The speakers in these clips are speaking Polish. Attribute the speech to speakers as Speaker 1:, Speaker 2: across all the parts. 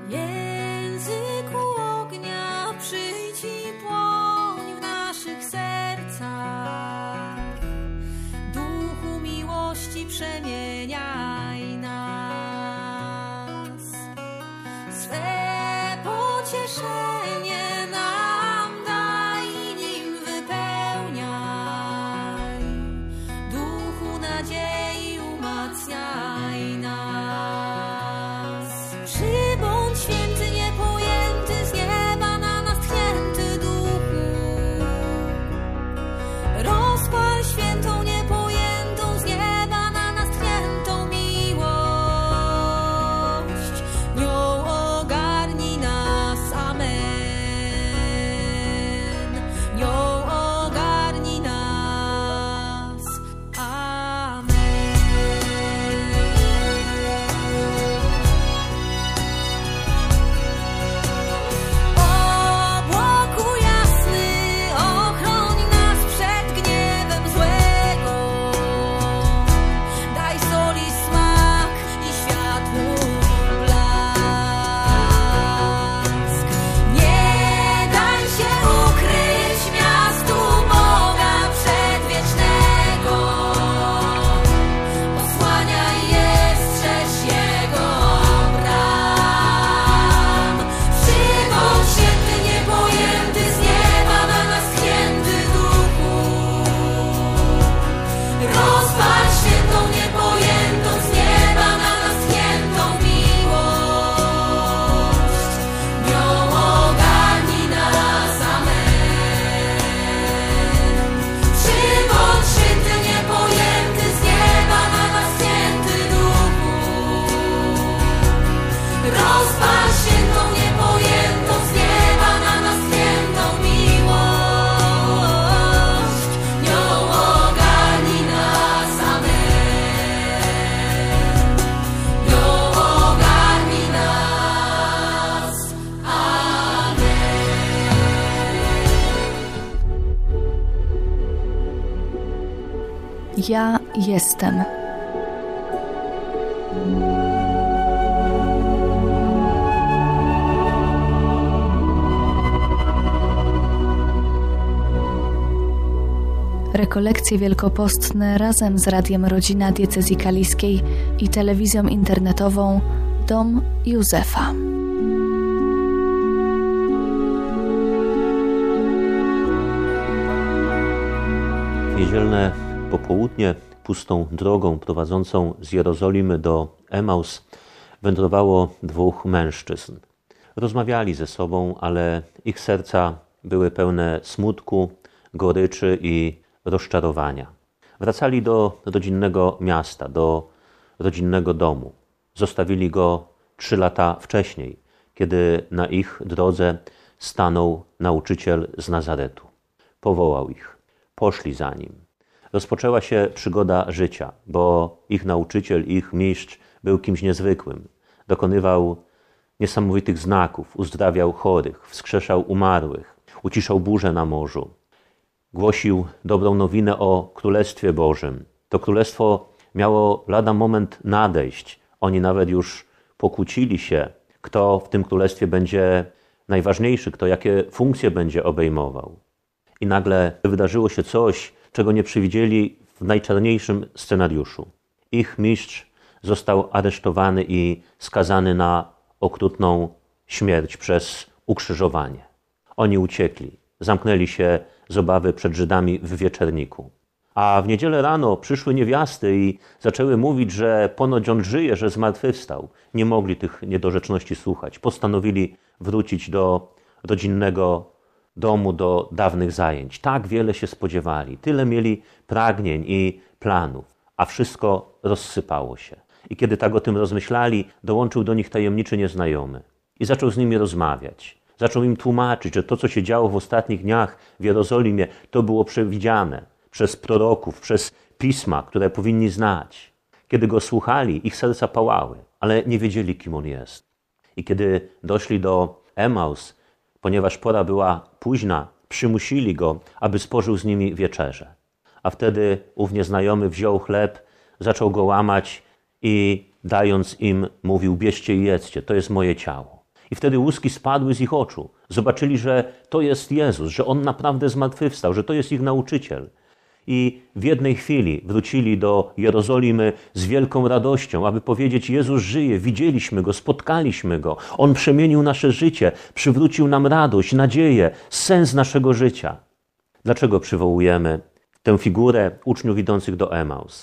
Speaker 1: Języku ognia przyjdź i płoń w naszych sercach. Duchu miłości przemieniaj nas. Swe pocieszenie nam daj i nim wypełniaj. Duchu nadziei umacniaj nas. Przybądź święty niepojęty z nieba na nas tchnięty duchu. Rozpal świętą niepojętą z nieba na nas tchniętą miłość. Nią ogarnij nas, amen. Nią ogarnij nas, amen. Obłoku jasny, ochroń nas przed gniewem złego. Daj soli smak i światłu blask. Nie daj się ukryć miastu Boga przedwiecznego. Osłaniaj je, strzeż Jego bram. Przybądź święty niepojęty z nieba na nas tchnięty duchu. Rozpal świętą niepojętą z nieba na nas tchniętą miłość. Nią ogarnij nas, amen. Przybądź święty niepojęty z nieba na nas tchnięty duchu. Rozpal świętą niepojętą z nieba na nas tchniętą miłość. Nią ogarnij nas, amen. Nią ogarnij nas, amen.
Speaker 2: Ja jestem. Rekolekcje wielkopostne razem z Radiem Rodzina Diecezji Kaliskiej i telewizją internetową Dom Józefa.
Speaker 3: W niedzielne popołudnie pustą drogą prowadzącą z Jerozolimy do Emaus wędrowało dwóch mężczyzn. Rozmawiali ze sobą, ale ich serca były pełne smutku, goryczy i rozczarowania. Wracali do rodzinnego miasta, do rodzinnego domu. Zostawili go 3 lata wcześniej, kiedy na ich drodze stanął nauczyciel z Nazaretu. Powołał ich. Poszli za nim. Rozpoczęła się przygoda życia, bo ich nauczyciel, ich mistrz był kimś niezwykłym. Dokonywał niesamowitych znaków, uzdrawiał chorych, wskrzeszał umarłych, uciszał burzę na morzu. Głosił dobrą nowinę o Królestwie Bożym. To Królestwo miało lada moment nadejść. Oni nawet już pokłócili się, kto w tym Królestwie będzie najważniejszy, kto jakie funkcje będzie obejmował. I nagle wydarzyło się coś, czego nie przewidzieli w najczarniejszym scenariuszu. Ich mistrz został aresztowany i skazany na okrutną śmierć przez ukrzyżowanie. Oni uciekli, zamknęli się z obawy przed Żydami w wieczerniku. A w niedzielę rano przyszły niewiasty i zaczęły mówić, że ponoć on żyje, że zmartwychwstał. Nie mogli tych niedorzeczności słuchać. Postanowili wrócić do rodzinnego domu, do dawnych zajęć. Tak wiele się spodziewali, tyle mieli pragnień i planów, a wszystko rozsypało się. I kiedy tak o tym rozmyślali, dołączył do nich tajemniczy nieznajomy i zaczął z nimi rozmawiać. Zaczął im tłumaczyć, że to, co się działo w ostatnich dniach w Jerozolimie, to było przewidziane przez proroków, przez pisma, które powinni znać. Kiedy go słuchali, ich serca pałały, ale nie wiedzieli, kim on jest. I kiedy doszli do Emaus, ponieważ pora była późna, przymusili go, aby spożył z nimi wieczerzę. A wtedy ów nieznajomy wziął chleb, zaczął go łamać i dając im mówił: bierzcie i jedzcie, to jest moje ciało. I wtedy łuski spadły z ich oczu. Zobaczyli, że to jest Jezus, że On naprawdę zmartwychwstał, że to jest ich nauczyciel. I w jednej chwili wrócili do Jerozolimy z wielką radością, aby powiedzieć: Jezus żyje, widzieliśmy Go, spotkaliśmy Go. On przemienił nasze życie, przywrócił nam radość, nadzieję, sens naszego życia. Dlaczego przywołujemy tę figurę uczniów idących do Emaus?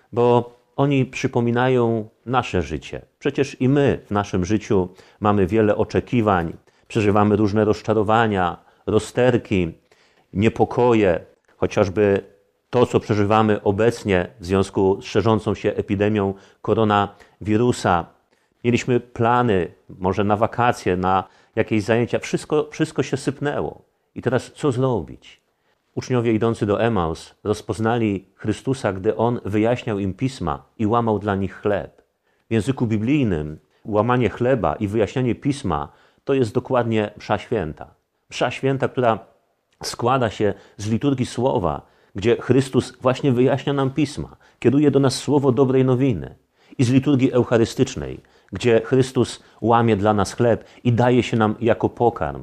Speaker 3: Bo oni przypominają nasze życie. Przecież i my w naszym życiu mamy wiele oczekiwań, przeżywamy różne rozczarowania, rozterki, niepokoje, chociażby to, co przeżywamy obecnie w związku z szerzącą się epidemią koronawirusa. Mieliśmy plany, może na wakacje, na jakieś zajęcia. Wszystko się sypnęło. I teraz co zrobić? Uczniowie idący do Emaus rozpoznali Chrystusa, gdy On wyjaśniał im Pisma i łamał dla nich chleb. W języku biblijnym łamanie chleba i wyjaśnianie Pisma to jest dokładnie msza święta. Msza święta, która składa się z liturgii słowa, gdzie Chrystus właśnie wyjaśnia nam Pisma, kieruje do nas słowo dobrej nowiny, i z liturgii eucharystycznej, gdzie Chrystus łamie dla nas chleb i daje się nam jako pokarm.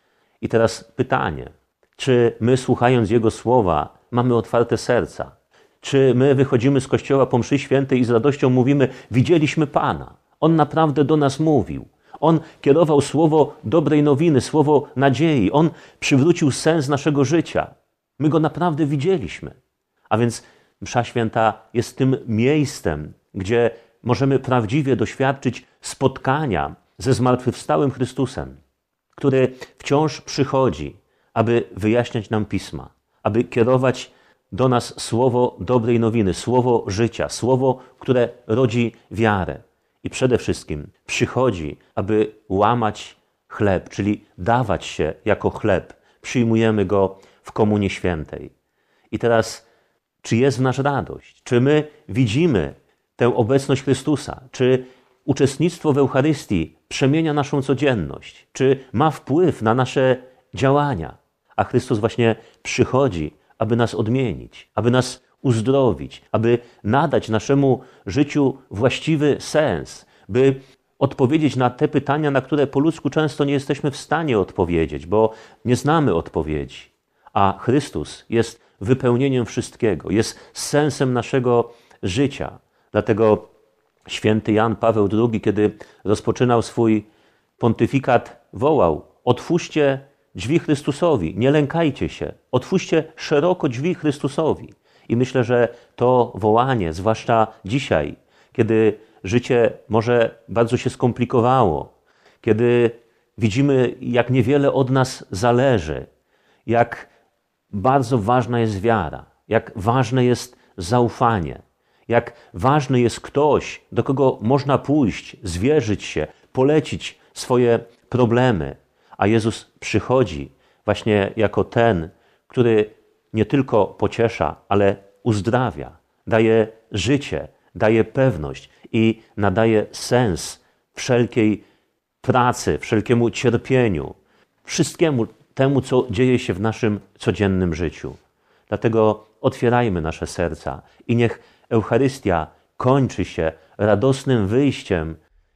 Speaker 3: I teraz pytanie, czy my, słuchając Jego słowa, mamy otwarte serca? Czy my wychodzimy z kościoła po mszy świętej i z radością mówimy: widzieliśmy Pana, On naprawdę do nas mówił, On kierował słowo dobrej nowiny, słowo nadziei, On przywrócił sens naszego życia. My Go naprawdę widzieliśmy. A więc msza święta jest tym miejscem, gdzie możemy prawdziwie doświadczyć spotkania ze zmartwychwstałym Chrystusem, który wciąż przychodzi, aby wyjaśniać nam Pisma, aby kierować do nas słowo dobrej nowiny, słowo życia, słowo, które rodzi wiarę. I przede wszystkim przychodzi, aby łamać chleb, czyli dawać się jako chleb. Przyjmujemy Go w Komunii Świętej. I teraz, czy jest w nas radość? Czy my widzimy tę obecność Chrystusa? Czy uczestnictwo w Eucharystii przemienia naszą codzienność? Czy ma wpływ na nasze działania? A Chrystus właśnie przychodzi, aby nas odmienić, aby nas uzdrowić, aby nadać naszemu życiu właściwy sens, by odpowiedzieć na te pytania, na które po ludzku często nie jesteśmy w stanie odpowiedzieć, bo nie znamy odpowiedzi. A Chrystus jest wypełnieniem wszystkiego, jest sensem naszego życia. Dlatego święty Jan Paweł II, kiedy rozpoczynał swój pontyfikat, wołał: otwórzcie drzwi Chrystusowi, nie lękajcie się, otwórzcie szeroko drzwi Chrystusowi. I myślę, że to wołanie, zwłaszcza dzisiaj, kiedy życie może bardzo się skomplikowało, kiedy widzimy, jak niewiele od nas zależy, jak bardzo ważna jest wiara, jak ważne jest zaufanie, jak ważny jest ktoś, do kogo można pójść, zwierzyć się, polecić swoje problemy. A Jezus przychodzi właśnie jako ten, który nie tylko pociesza, ale uzdrawia, daje życie, daje pewność i nadaje sens wszelkiej pracy, wszelkiemu cierpieniu, wszystkiemu temu, co dzieje się w naszym codziennym życiu. Dlatego otwierajmy nasze serca i niech Eucharystia kończy się radosnym wyjściem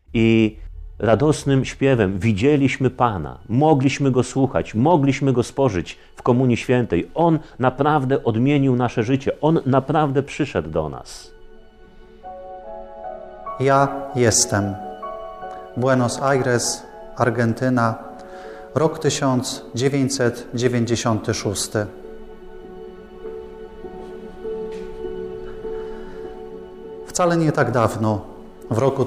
Speaker 3: i radosnym śpiewem. Widzieliśmy Pana, mogliśmy Go słuchać, mogliśmy Go spożyć w Komunii Świętej. On naprawdę odmienił nasze życie. On naprawdę przyszedł do nas.
Speaker 4: Ja jestem. Buenos Aires, Argentyna, rok 1996. Wcale nie tak dawno, w roku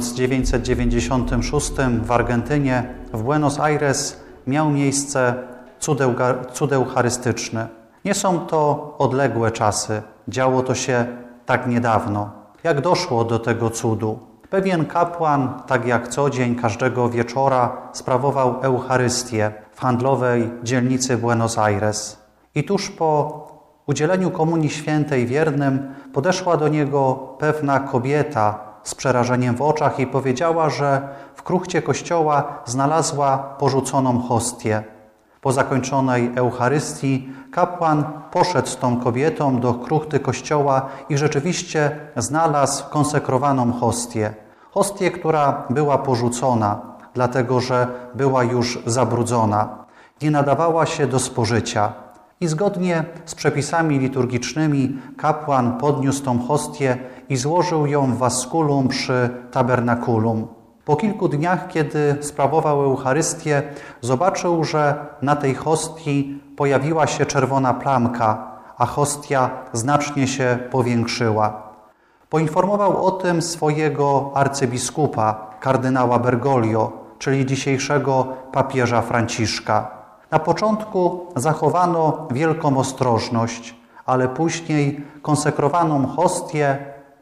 Speaker 4: 1996 w Argentynie, w Buenos Aires, miał miejsce cud eucharystyczny. Nie są to odległe czasy, działo to się tak niedawno. Jak doszło do tego cudu? Pewien kapłan, tak jak co dzień, każdego wieczora, sprawował Eucharystię w handlowej dzielnicy Buenos Aires. I tuż po udzieleniu Komunii Świętej wiernym podeszła do niego pewna kobieta z przerażeniem w oczach i powiedziała, że w kruchcie kościoła znalazła porzuconą hostię. Po zakończonej Eucharystii kapłan poszedł z tą kobietą do kruchty kościoła i rzeczywiście znalazł konsekrowaną hostię. Hostię, która była porzucona, dlatego że była już zabrudzona. Nie nadawała się do spożycia. I zgodnie z przepisami liturgicznymi kapłan podniósł tą hostię i złożył ją w waskulum przy tabernakulum. Po kilku dniach, kiedy sprawował Eucharystię, zobaczył, że na tej hostii pojawiła się czerwona plamka, a hostia znacznie się powiększyła. Poinformował o tym swojego arcybiskupa, kardynała Bergoglio, czyli dzisiejszego papieża Franciszka. Na początku zachowano wielką ostrożność, ale później konsekrowaną hostię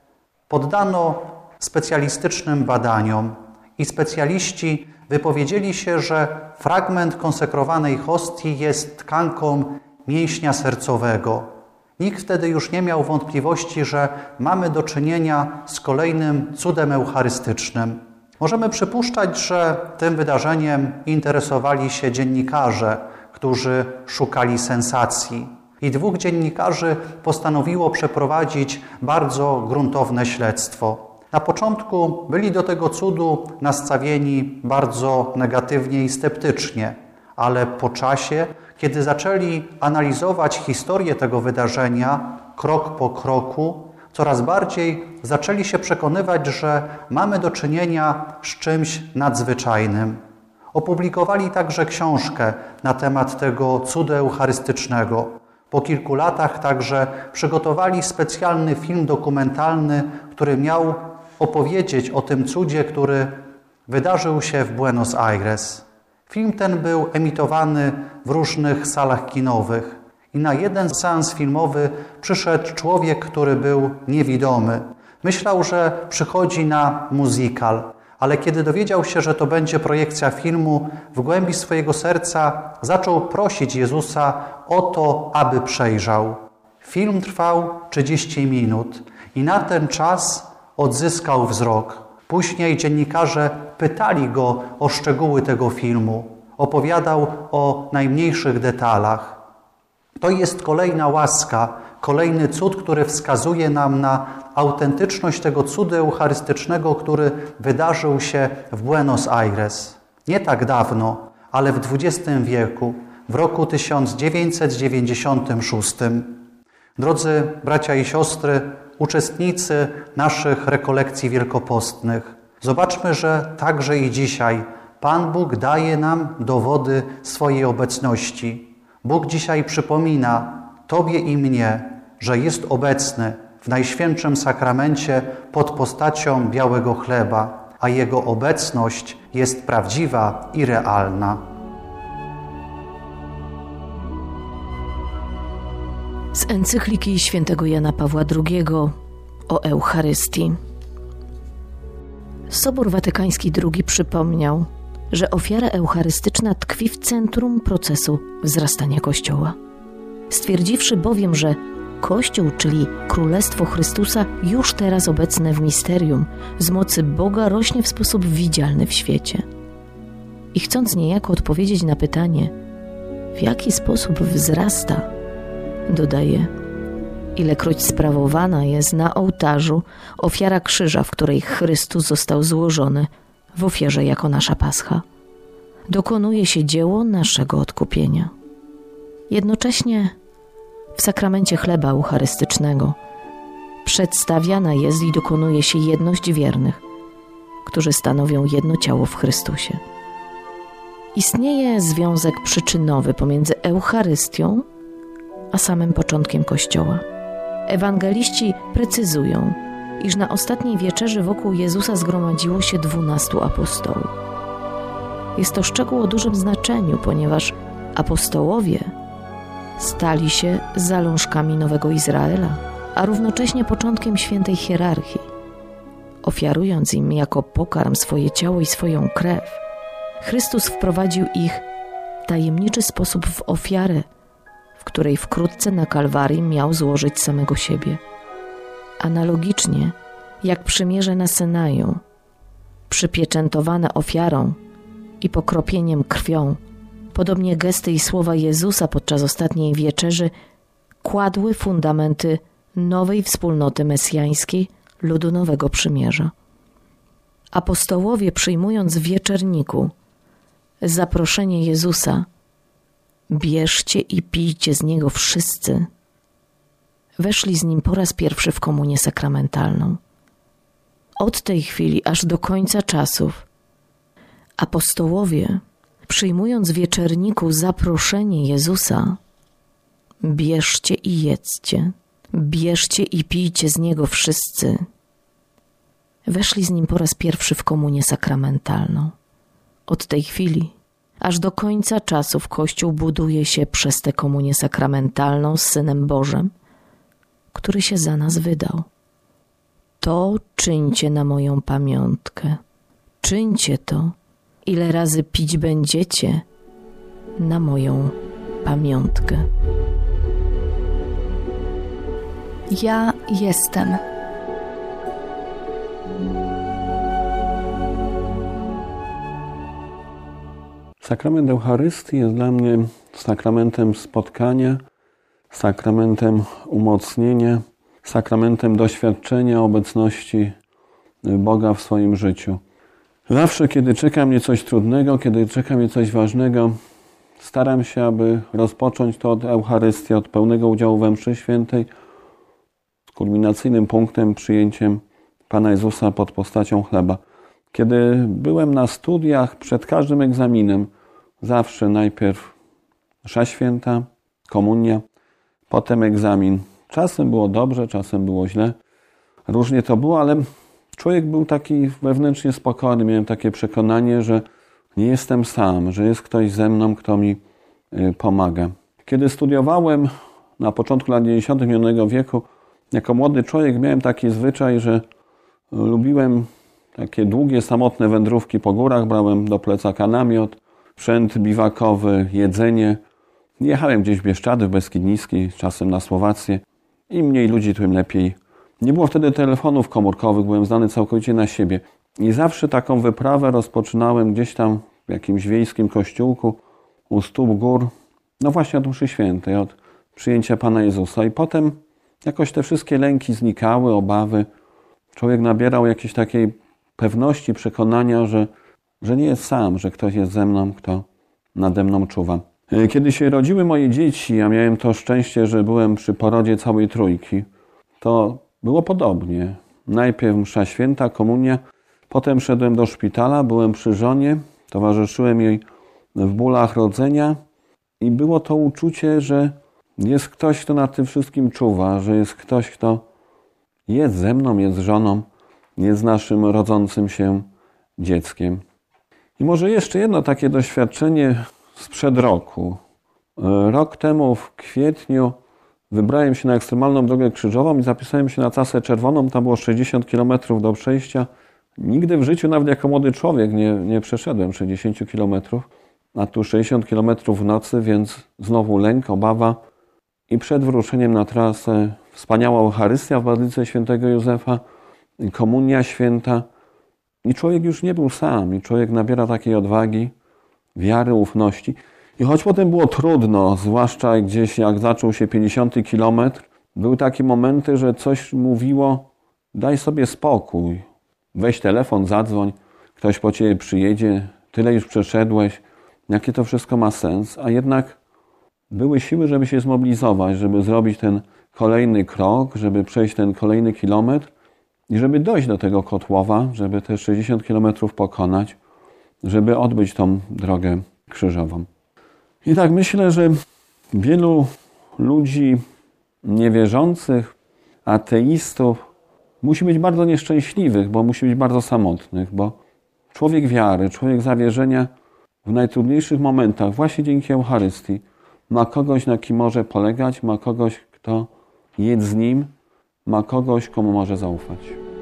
Speaker 4: poddano specjalistycznym badaniom i specjaliści wypowiedzieli się, że fragment konsekrowanej hostii jest tkanką mięśnia sercowego. Nikt wtedy już nie miał wątpliwości, że mamy do czynienia z kolejnym cudem eucharystycznym. Możemy przypuszczać, że tym wydarzeniem interesowali się dziennikarze, którzy szukali sensacji. I 2 dziennikarzy postanowiło przeprowadzić bardzo gruntowne śledztwo. Na początku byli do tego cudu nastawieni bardzo negatywnie i sceptycznie, ale po czasie, kiedy zaczęli analizować historię tego wydarzenia krok po kroku, coraz bardziej zaczęli się przekonywać, że mamy do czynienia z czymś nadzwyczajnym. Opublikowali także książkę na temat tego cudu eucharystycznego. Po kilku latach także przygotowali specjalny film dokumentalny, który miał opowiedzieć o tym cudzie, który wydarzył się w Buenos Aires. Film ten był emitowany w różnych salach kinowych i na jeden seans filmowy przyszedł człowiek, który był niewidomy. Myślał, że przychodzi na musical, ale kiedy dowiedział się, że to będzie projekcja filmu, w głębi swojego serca zaczął prosić Jezusa o to, aby przejrzał. Film trwał 30 minut i na ten czas odzyskał wzrok. Później dziennikarze pytali go o szczegóły tego filmu. Opowiadał o najmniejszych detalach. To jest kolejna łaska, kolejny cud, który wskazuje nam na autentyczność tego cudu eucharystycznego, który wydarzył się w Buenos Aires. Nie tak dawno, ale w XX wieku, w roku 1996. Drodzy bracia i siostry, uczestnicy naszych rekolekcji wielkopostnych, zobaczmy, że także i dzisiaj Pan Bóg daje nam dowody swojej obecności. Bóg dzisiaj przypomina Tobie i mnie, że jest obecny w Najświętszym Sakramencie pod postacią białego chleba, a Jego obecność jest prawdziwa i realna.
Speaker 5: Z encykliki świętego Jana Pawła II o Eucharystii. Sobór Watykański II przypomniał, że ofiara eucharystyczna tkwi w centrum procesu wzrastania Kościoła. Stwierdziwszy bowiem, że Kościół, czyli Królestwo Chrystusa, już teraz obecne w misterium, z mocy Boga rośnie w sposób widzialny w świecie. I chcąc niejako odpowiedzieć na pytanie, w jaki sposób wzrasta, dodaje, ilekroć sprawowana jest na ołtarzu ofiara krzyża, w której Chrystus został złożony w ofierze jako nasza Pascha, dokonuje się dzieło naszego odkupienia. Jednocześnie w sakramencie chleba eucharystycznego przedstawiana jest i dokonuje się jedność wiernych, którzy stanowią jedno ciało w Chrystusie. Istnieje związek przyczynowy pomiędzy Eucharystią a samym początkiem Kościoła. Ewangeliści precyzują, iż na ostatniej wieczerzy wokół Jezusa zgromadziło się 12 apostołów. Jest to szczegół o dużym znaczeniu, ponieważ apostołowie stali się zalążkami nowego Izraela, a równocześnie początkiem świętej hierarchii, ofiarując im jako pokarm swoje ciało i swoją krew. Chrystus wprowadził ich w tajemniczy sposób w ofiarę, w której wkrótce na Kalwarii miał złożyć samego siebie. Analogicznie, jak przymierze na Synaju, przypieczętowane ofiarą i pokropieniem krwią, podobnie gesty i słowa Jezusa podczas ostatniej wieczerzy kładły fundamenty nowej wspólnoty mesjańskiej, ludu nowego przymierza. Apostołowie, przyjmując w wieczerniku zaproszenie Jezusa, bierzcie i pijcie z Niego wszyscy, weszli z Nim po raz pierwszy w komunię sakramentalną. Od tej chwili aż do końca czasów apostołowie, przyjmując w wieczerniku zaproszenie Jezusa, bierzcie i jedzcie, bierzcie i pijcie z Niego wszyscy, weszli z Nim po raz pierwszy w komunię sakramentalną. Od tej chwili aż do końca czasów Kościół buduje się przez tę komunię sakramentalną z Synem Bożym, który się za nas wydał. To czyńcie na moją pamiątkę. Czyńcie to, ile razy pić będziecie na moją pamiątkę.
Speaker 2: Ja jestem.
Speaker 6: Sakrament Eucharystii jest dla mnie sakramentem spotkania, sakramentem umocnienia, sakramentem doświadczenia obecności Boga w swoim życiu. Zawsze, kiedy czeka mnie coś trudnego, kiedy czeka mnie coś ważnego, staram się, aby rozpocząć to od Eucharystii, od pełnego udziału we mszy świętej, z kulminacyjnym punktem, przyjęciem Pana Jezusa pod postacią chleba. Kiedy byłem na studiach, przed każdym egzaminem, zawsze najpierw msza święta, komunia, potem egzamin. Czasem było dobrze, czasem było źle. Różnie to było, ale człowiek był taki wewnętrznie spokojny. Miałem takie przekonanie, że nie jestem sam, że jest ktoś ze mną, kto mi pomaga. Kiedy studiowałem na początku lat 90. minionego wieku, jako młody człowiek miałem taki zwyczaj, że lubiłem takie długie, samotne wędrówki po górach. Brałem do plecaka namiot, sprzęt biwakowy, jedzenie. Jechałem gdzieś w Bieszczady, w Beskid Niski, czasem na Słowację. Im mniej ludzi, tym lepiej. Nie było wtedy telefonów komórkowych, byłem zdany całkowicie na siebie. I zawsze taką wyprawę rozpoczynałem gdzieś tam w jakimś wiejskim kościółku u stóp gór. No właśnie od mszy świętej, od przyjęcia Pana Jezusa. I potem jakoś te wszystkie lęki znikały, obawy. Człowiek nabierał jakiejś takiej pewności, przekonania, że nie jest sam, że ktoś jest ze mną, kto nade mną czuwa. Kiedy się rodziły moje dzieci, ja miałem to szczęście, że byłem przy porodzie całej trójki, to było podobnie. Najpierw msza święta, komunia, potem szedłem do szpitala, byłem przy żonie, towarzyszyłem jej w bólach rodzenia i było to uczucie, że jest ktoś, kto nad tym wszystkim czuwa, że jest ktoś, kto jest ze mną, jest z żoną, jest z naszym rodzącym się dzieckiem. I może jeszcze jedno takie doświadczenie sprzed roku. Rok temu w kwietniu wybrałem się na ekstremalną drogę krzyżową i zapisałem się na trasę czerwoną. Tam było 60 km do przejścia. Nigdy w życiu, nawet jako młody człowiek, nie przeszedłem 60 km. A tu 60 km w nocy, więc znowu lęk, obawa. I przed wyruszeniem na trasę wspaniała Eucharystia w Bazylice Świętego Józefa, komunia święta. I człowiek już nie był sam. I człowiek nabiera takiej odwagi, wiary, ufności. I choć potem było trudno, zwłaszcza gdzieś jak zaczął się 50 kilometr, były takie momenty, że coś mówiło, daj sobie spokój, weź telefon, zadzwoń, ktoś po ciebie przyjedzie, tyle już przeszedłeś, jakie to wszystko ma sens, a jednak były siły, żeby się zmobilizować, żeby zrobić ten kolejny krok, żeby przejść ten kolejny kilometr i żeby dojść do tego Kotłowa, żeby te 60 kilometrów pokonać, żeby odbyć tą drogę krzyżową. I tak myślę, że wielu ludzi niewierzących, ateistów musi być bardzo nieszczęśliwych, bo musi być bardzo samotnych, bo człowiek wiary, człowiek zawierzenia w najtrudniejszych momentach, właśnie dzięki Eucharystii, ma kogoś, na kim może polegać, ma kogoś, kto jest z nim, ma kogoś, komu może zaufać.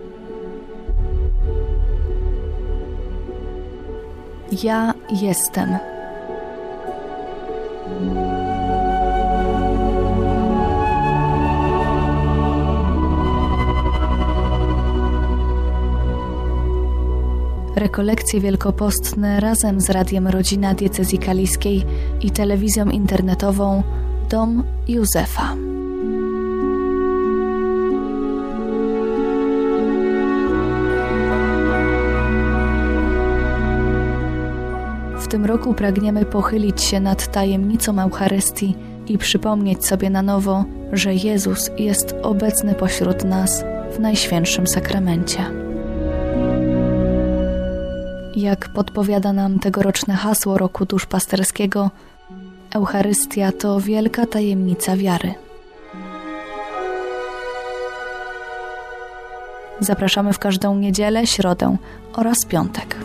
Speaker 2: Ja jestem. Rekolekcje wielkopostne razem z Radiem Rodzina Diecezji Kaliskiej i telewizją internetową Dom Józefa. tym roku pragniemy pochylić się nad tajemnicą Eucharystii i przypomnieć sobie na nowo, że Jezus jest obecny pośród nas w Najświętszym Sakramencie. Jak podpowiada nam tegoroczne hasło Roku Duszpasterskiego, Eucharystia to wielka tajemnica wiary. Zapraszamy w każdą niedzielę, środę oraz piątek.